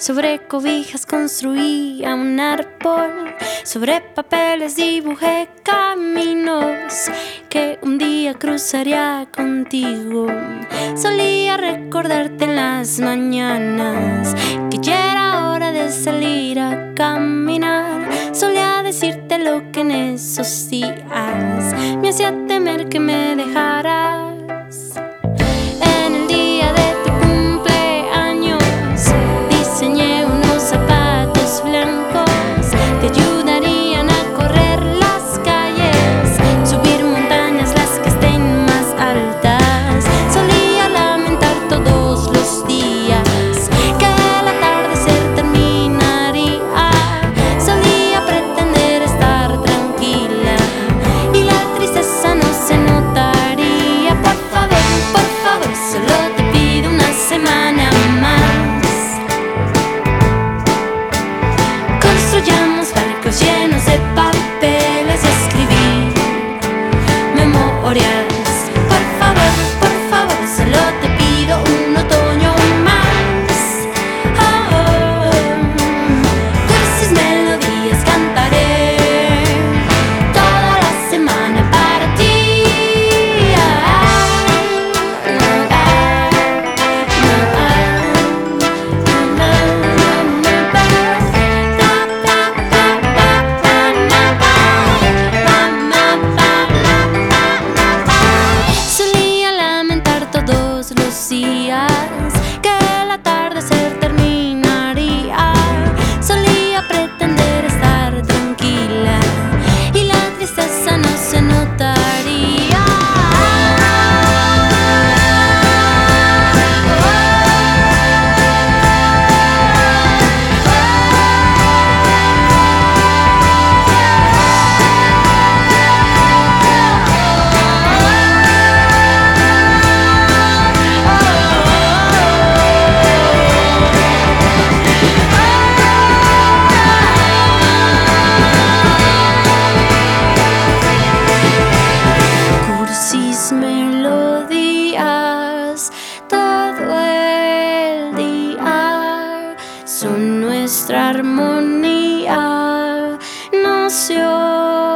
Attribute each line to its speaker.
Speaker 1: Sobre cobijas construía un árbol, sobre papeles dibujé caminos que un día cruzaría contigo. Solía recordarte en las mañanas que ya era hora de salir a caminar. Solía decirte lo que en esos días me hacía temer que me dejaras. En el día de tu cumpleaños diseñé unos zapatos blancos que ayudarían a correr las calles, subir montañas las que estén más altas. Solía lamentar todos los días que el atardecer terminaría. Solía pretender estar tranquila y la tristeza no se notaría. Por favor, solo te pido una semana más. Construyamos barcos llenos de papeles y escribir memorias. Por favor, solo te pido un otoño más. Dulces melodías cantaré toda la semana para ti. Solía lamentar todos los días que el atardecer terminaría. Solía pretender estar tranquila y la tristeza no se notaría. Cursis melodías todo el día son nuestra armonía. No se